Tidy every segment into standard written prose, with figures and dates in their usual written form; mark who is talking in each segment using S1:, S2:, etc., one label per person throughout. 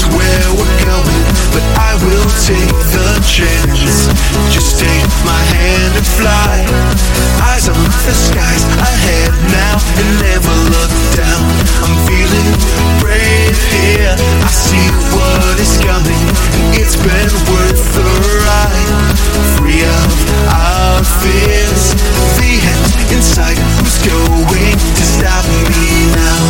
S1: where we're going, but I will take the chance. Just take my hand and fly. Eyes on the skies ahead now and never look down. I'm feeling brave here. I see what is coming, and it's been worth the ride. Free of our fears, the end in sight. Who's going to stop me now?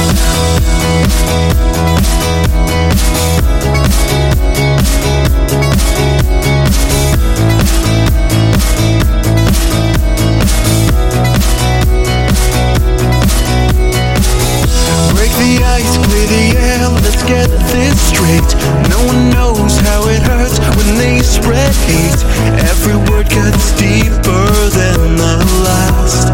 S1: Break the ice, clear the air, let's get this straight. No one knows how it hurts when they spread hate. Every word cuts deeper than the last.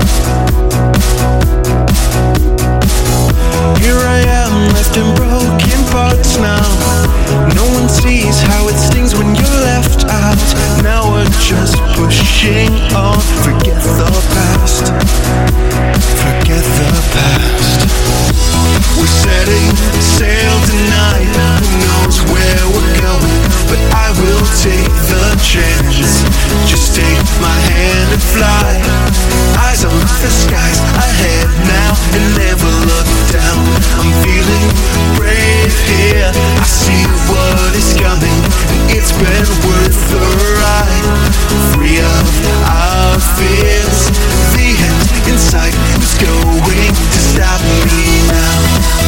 S1: Here I am, left in broken parts now. No one sees how it stings when you're left out. Now we're just pushing on. Forget the past. Forget the past. We're setting sail tonight. Who knows where we're going, but I will take the chance. Just take my hand and fly. Eyes on the skies ahead now and never look down. I'm feeling brave here. I see what is coming, and it's been worth the ride. Free of our fears, the end in sight. Who's going to stop me now?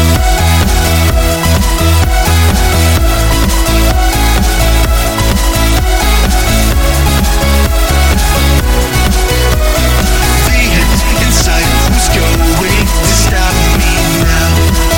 S1: The end in sight. Who's going to stop me now?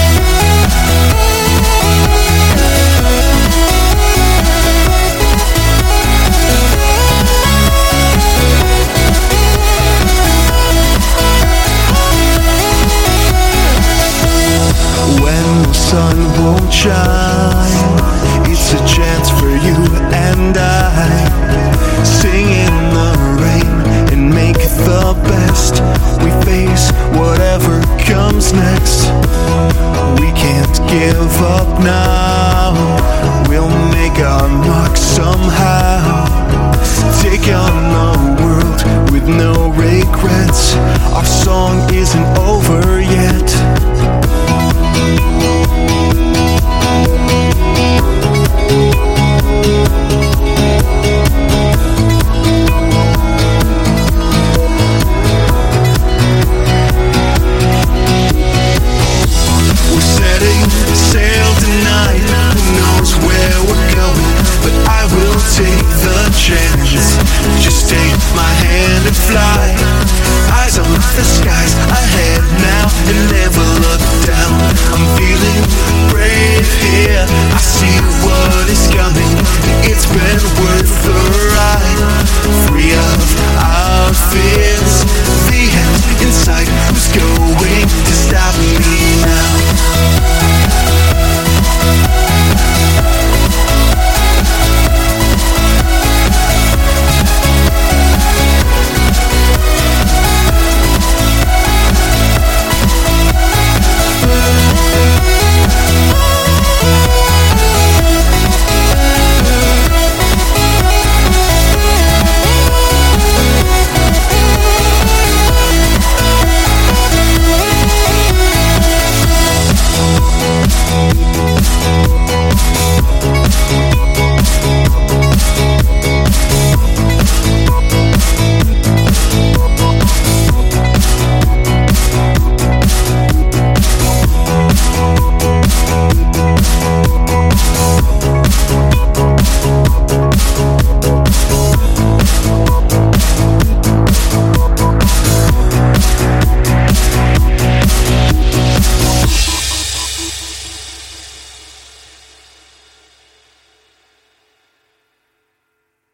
S1: When the sun won't shine, it's a chance for you and I. Sing in the rain and make the best. We face whatever comes next. We can't give up now. We'll make our mark somehow. Take on the world with no regrets. Our song isn't over yet. We're setting sail tonight. Who knows where we're going, but I will take the chance. Just take my hand and fly. Eyes on the skies